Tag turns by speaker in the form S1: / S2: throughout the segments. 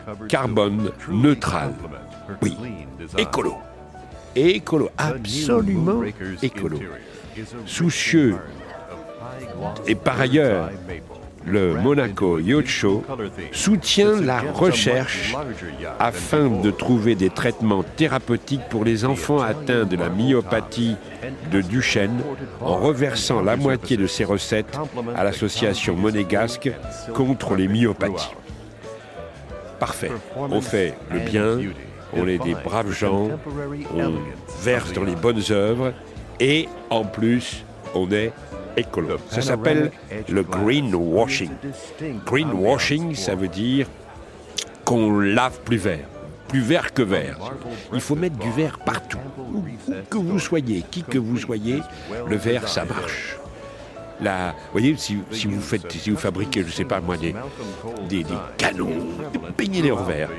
S1: carbone neutral. Oui, écolo. Écolo, absolument écolo. Soucieux. Et par ailleurs, le Monaco Yacht Show soutient la recherche afin de trouver des traitements thérapeutiques pour les enfants atteints de la myopathie de Duchenne en reversant la moitié de ses recettes à l'association monégasque contre les myopathies. Parfait, on fait le bien, on est des braves gens, on verse dans les bonnes œuvres et en plus on est écolo. Ça s'appelle le greenwashing. Greenwashing, ça veut dire qu'on lave plus vert que vert. Il faut mettre du vert partout. Où que vous soyez, qui que vous soyez, le vert, ça marche. Là, vous voyez, si vous fabriquez, je ne sais pas moi, des canons, peignez-les en vert.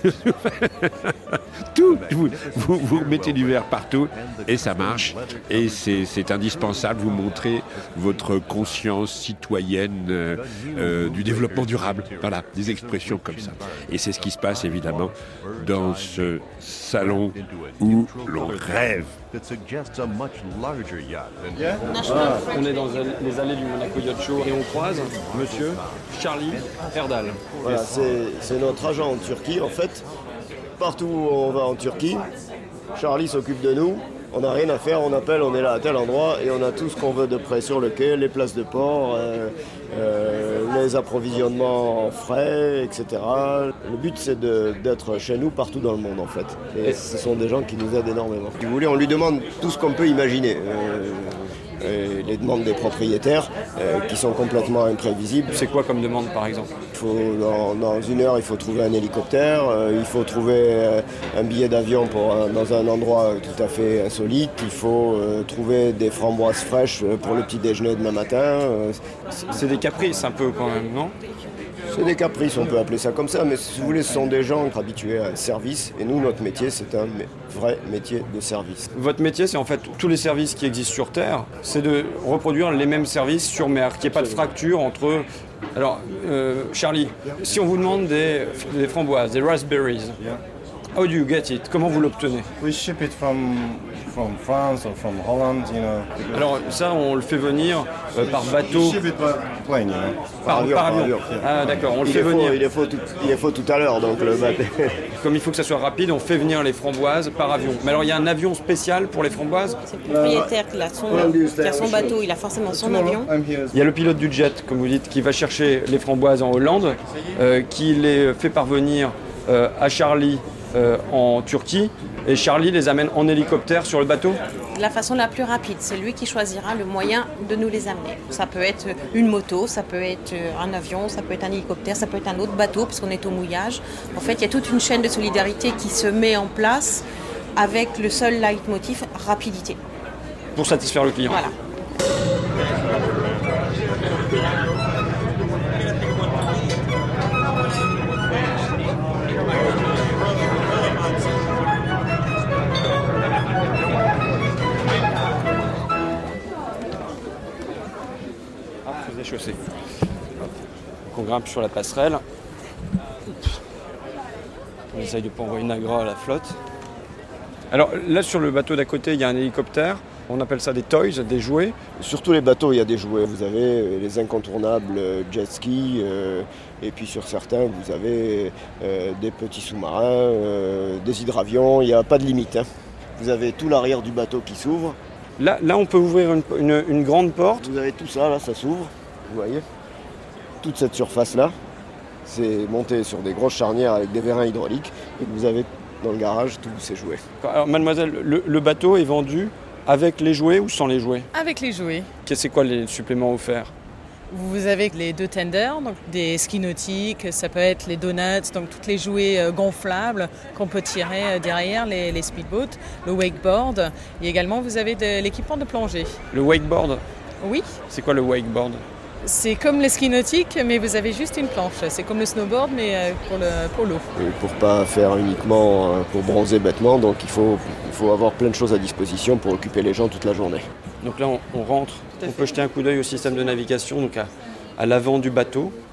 S1: Tout, vous mettez du vert partout et ça marche. Et c'est indispensable, vous montrez votre conscience citoyenne du développement durable. Voilà, des expressions comme ça. Et c'est ce qui se passe évidemment dans ce salon où l'on rêve.
S2: On est dans les allées du Monaco Yacht Show et on croise monsieur Charlie Erdal.
S3: Voilà, c'est notre agent en Turquie en fait. Partout où on va en Turquie, Charlie s'occupe de nous. On n'a rien à faire, on appelle, on est là à tel endroit et on a tout ce qu'on veut de près sur le quai, les places de port, les approvisionnements en frais, etc. Le but c'est d'être chez nous partout dans le monde en fait. Et ce sont des gens qui nous aident énormément. Si vous voulez, on lui demande tout ce qu'on peut imaginer. Les demandes des propriétaires qui sont complètement imprévisibles.
S2: C'est quoi comme demande par exemple ?
S3: Dans une heure, il faut trouver un hélicoptère, il faut trouver un billet d'avion dans un endroit tout à fait insolite, il faut trouver des framboises fraîches pour le petit déjeuner demain matin.
S2: C'est des caprices un peu quand même, non ?
S3: C'est des caprices, on peut appeler ça comme ça, mais si vous voulez, ce sont des gens habitués à un service, et nous, notre métier, c'est un vrai métier de service.
S2: Votre métier, c'est en fait tous les services qui existent sur Terre, c'est de reproduire les mêmes services sur mer, qu'il n'y ait pas de fracture entre... Alors, Charlie, si on vous demande des framboises, des raspberries, how do you get it ? Comment vous l'obtenez ?
S4: We ship it from France or from Holland, you know.
S2: Alors ça, on le fait venir par bateau.
S4: We ship it by plane, you know.
S2: Par avion. Ah d'accord, on le fait venir.
S3: Il est faux tout à l'heure, donc le bateau.
S2: Comme il faut que ça soit rapide, on fait venir les framboises par avion. Mais alors il y a un avion spécial pour les framboises ?
S5: C'est le propriétaire qui a son bateau, il a forcément son avion.
S2: Il y a le pilote du jet, comme vous dites, qui va chercher les framboises en Hollande, qui les fait parvenir à Charlie en Turquie, et Charlie les amène en hélicoptère sur le bateau ?
S5: De la façon la plus rapide, c'est lui qui choisira le moyen de nous les amener. Ça peut être une moto, ça peut être un avion, ça peut être un hélicoptère, ça peut être un autre bateau parce qu'on est au mouillage. En fait, il y a toute une chaîne de solidarité qui se met en place avec le seul leitmotiv, rapidité.
S2: Pour satisfaire le client.
S5: Voilà.
S2: Chaussée. Donc on grimpe sur la passerelle. On essaye de ne pas envoyer Nagra à la flotte. Alors là sur le bateau d'à côté, il y a un hélicoptère. On appelle ça des toys, des jouets.
S3: Sur tous les bateaux, il y a des jouets. Vous avez les incontournables jet ski, et puis sur certains, vous avez des petits sous-marins, des hydravions. Il n'y a pas de limite. Hein. Vous avez tout l'arrière du bateau qui s'ouvre.
S2: Là, on peut ouvrir une grande porte.
S3: Vous avez tout ça, là, ça s'ouvre. Vous voyez, toute cette surface-là, c'est monté sur des grosses charnières avec des vérins hydrauliques et vous avez dans le garage tous ces jouets.
S2: Alors mademoiselle, le bateau est vendu avec les jouets ou sans les jouets ?
S6: Avec les jouets.
S2: C'est quoi les suppléments offerts ?
S6: Vous avez les 2 tenders, donc des skis nautiques, ça peut être les donuts, donc tous les jouets gonflables qu'on peut tirer derrière les speedboats, le wakeboard, et également vous avez de l'équipement de plongée.
S2: Le wakeboard ?
S6: Oui.
S2: C'est quoi le wakeboard ?
S6: C'est comme les skis nautiques, mais vous avez juste une planche. C'est comme le snowboard, mais pour l'eau.
S3: Et pour pas faire uniquement pour bronzer bêtement, donc il faut avoir plein de choses à disposition pour occuper les gens toute la journée.
S2: Donc là, on rentre, on peut jeter un coup d'œil au système de navigation, donc à l'avant du bateau.